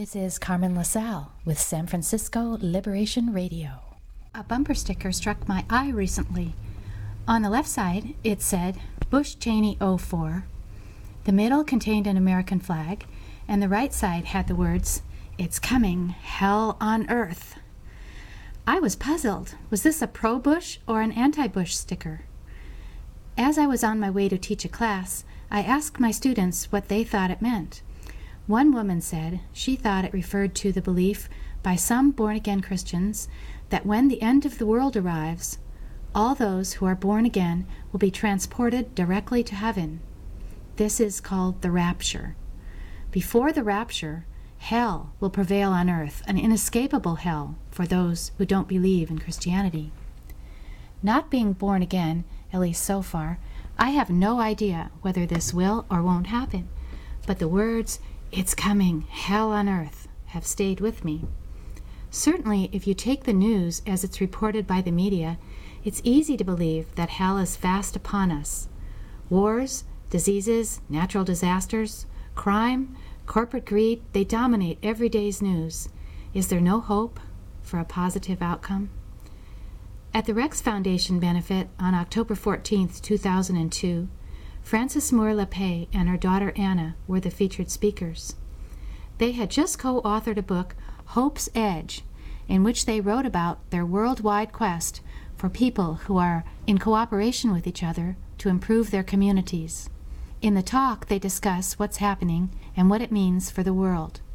This is Carmen LaSalle with San Francisco Liberation Radio. A bumper sticker struck my eye recently. On the left side, it said, Bush Cheney 04. The middle contained an American flag, and the right side had the words, It's coming, hell on earth. I was puzzled. Was this a pro-Bush or an anti-Bush sticker? As I was on my way to teach a class, I asked my students what they thought it meant. One woman said she thought it referred to the belief by some born-again Christians that when the end of the world arrives, all those who are born again will be transported directly to heaven. This is called the rapture. Before the rapture, hell will prevail on earth, an inescapable hell for those who don't believe in Christianity. Not being born again, at least so far, I have no idea whether this will or won't happen, but the words, "It's coming, hell on earth," have stayed with me. Certainly, if you take the news as it's reported by the media, it's easy to believe that hell is fast upon us. Wars, diseases, natural disasters, crime, corporate greed, they dominate every day's news. Is there no hope for a positive outcome? At the Rex Foundation benefit on October 14th, 2002, Frances Moore Lappé and her daughter Anna were the featured speakers. They had just co-authored a book, Hope's Edge, in which they wrote about their worldwide quest for people who are in cooperation with each other to improve their communities. In the talk, they discuss what's happening and what it means for the world.